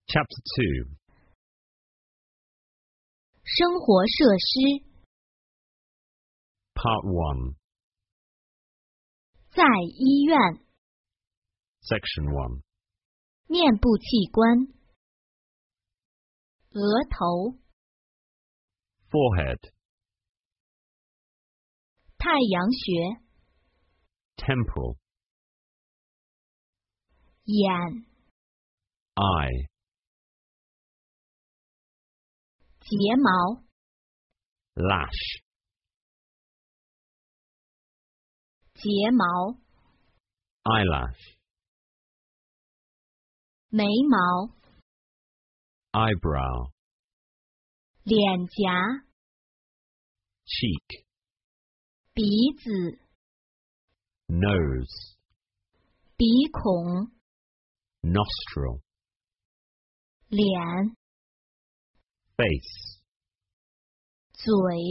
Chapter 2. 生活设施 Part 1. 在医院 Section 1. 面部器官额头 Forehead. 太阳穴 Temporal. 眼 Eye. 睫毛 Lash. 睫毛 Eyelash. 眉毛 Eyebrow. 脸颊 Cheek. 鼻子 Nose. 鼻孔 Nostril. 脸 Face. 嘴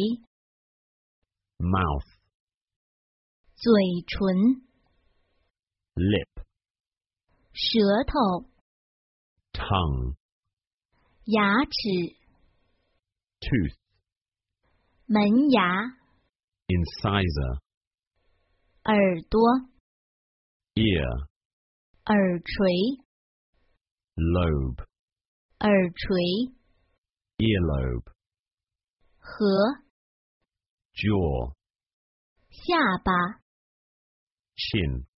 Mouth. 嘴唇 Lip. 舌头 Tongue. 牙齿 Tooth. 门牙 Incisor. 耳朵 Ear. 耳垂 Lobe. 耳垂 Earlobe. 和 Jaw. 下巴 Chin.